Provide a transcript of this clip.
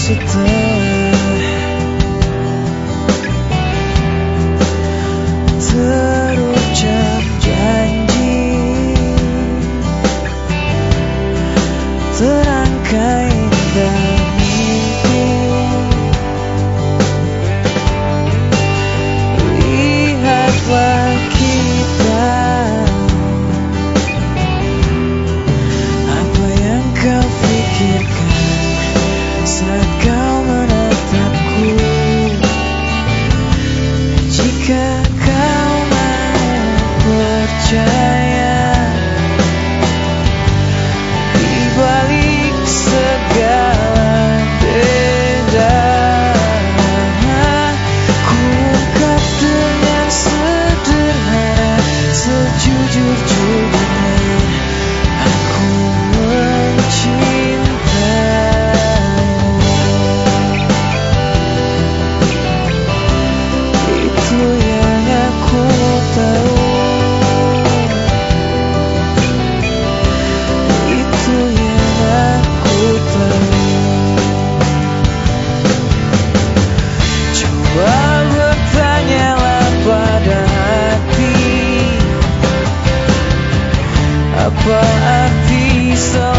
setelah terucap janji, terangkai indah mimpi, lihatlah kita, apa yang kau pikirkan saat kau menatapku. Jika kau mau percaya, di balik segala beda, ku ungkap dengan sederhana, sejujur-jujurnya, aku mencintaimu. Itu yang aku tahu, itu yang aku tahu. Coba bertanyalah pada hati, apa arti